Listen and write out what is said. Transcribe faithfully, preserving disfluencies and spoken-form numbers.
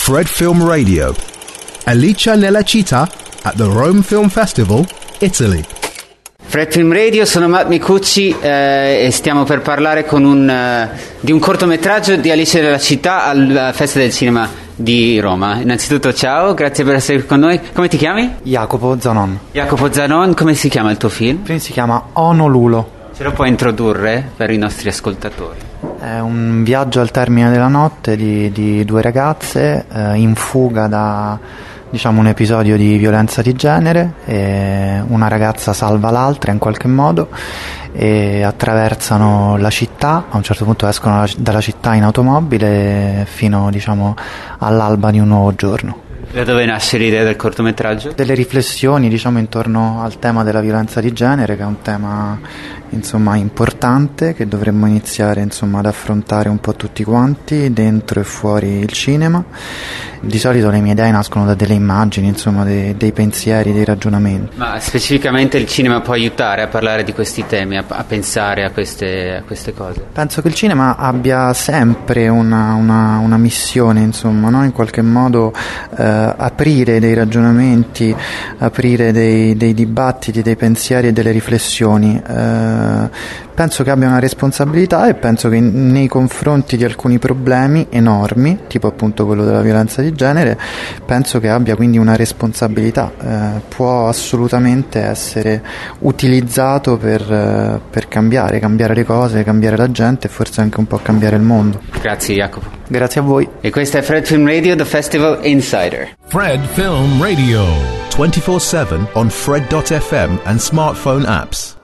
Fred Film Radio. Alicia nella città at the Rome Film Festival, Italy. Fred Film Radio, sono Matt Micucci eh, e stiamo per parlare con un, uh, di un cortometraggio di Alice nella città alla Festa del Cinema di Roma. Innanzitutto ciao, grazie per essere con noi. Come ti chiami? Jacopo Zanon. Jacopo Zanon, come si chiama il tuo film? Il film si chiama Honolulu. Ce lo puoi introdurre per i nostri ascoltatori? È un viaggio al termine della notte di, di due ragazze eh, in fuga da, diciamo, un episodio di violenza di genere, e una ragazza salva l'altra in qualche modo e attraversano la città. A un certo punto escono dalla città in automobile fino, diciamo, all'alba di un nuovo giorno. Da dove nasce l'idea del cortometraggio? Delle riflessioni, diciamo, intorno al tema della violenza di genere, che è un tema, insomma, importante, che dovremmo iniziare, insomma, ad affrontare un po' tutti quanti, dentro e fuori il cinema. Di solito le mie idee nascono da delle immagini, insomma, dei, dei pensieri, dei ragionamenti. Ma specificamente il cinema può aiutare a parlare di questi temi, a, a pensare a queste, a queste cose? Penso che il cinema abbia sempre una, una, una missione, insomma, no? In qualche modo eh, aprire dei ragionamenti, aprire dei, dei dibattiti, dei pensieri e delle riflessioni. Eh, penso che abbia una responsabilità, e penso che nei confronti di alcuni problemi enormi, tipo appunto quello della violenza di genere, penso che abbia quindi una responsabilità. Eh, può assolutamente essere utilizzato per, eh, per cambiare, cambiare le cose, cambiare la gente e forse anche un po' cambiare il mondo. Grazie Jacopo. Grazie a voi. E questo è Fred Film Radio, The Festival Insider. Fred Film Radio. twenty-four seven on Fred dot f m and smartphone apps.